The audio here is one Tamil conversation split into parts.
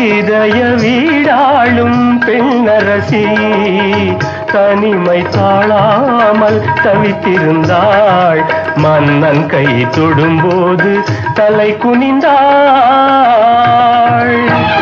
இதய வீடாளும் பெண்ணரசி தனிமை தாழாமல் தவித்திருந்தாள். மன்னன் கை தொடும்போது தலை குனிந்தாள்.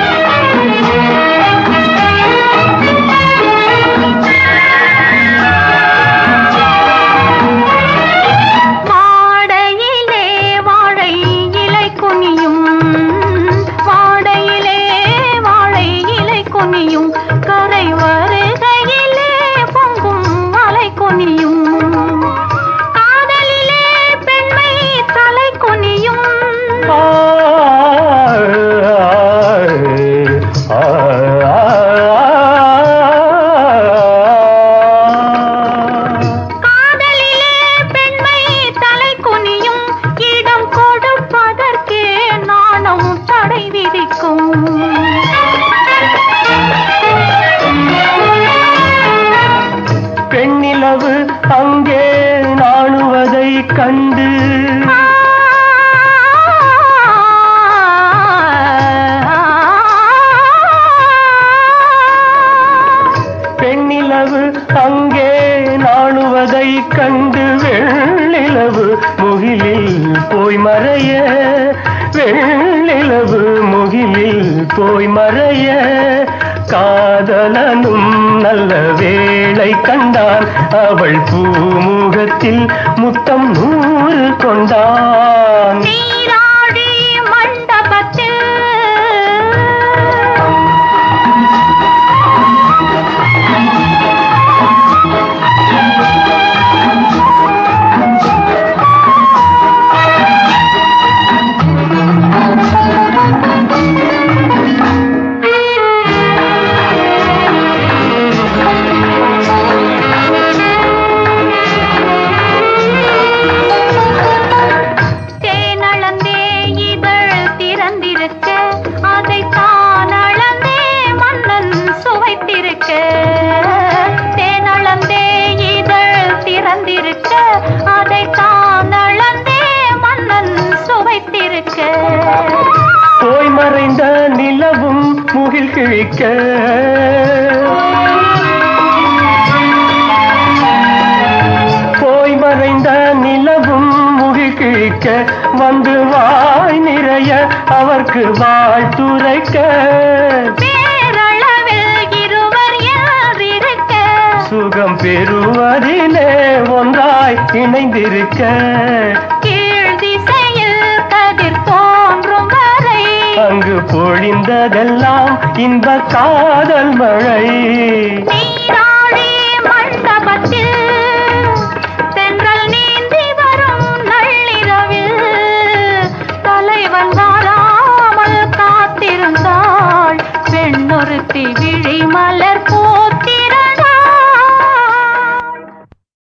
பெண்ணிலவு அங்கே நாணுவதை கண்டு பெண்ணிலவு அங்கே நாணுவதை கண்டு வெள்ளிலவு முகிலில் போய் மறைய வெள்ளிலவு முகிலில் போய் மறைய காதலனும் நல்ல வேளை கண்டான். அவள் பூமுகத்தில் முத்தம் 100 கொண்டான். போய் மறைந்த நிலவும் முகில் கிழிக்க போய் மறைந்த நிலவும் முகில் கிழிக்க வந்து வாய் நிறைய அவர்க்கு வாழ்த்துரைக்க சுகம் பெறுவதிலே ஒன்றாய் இணைந்திருக்க அங்கு பொழிந்ததெல்லாம் இன்ப காதல் மழை.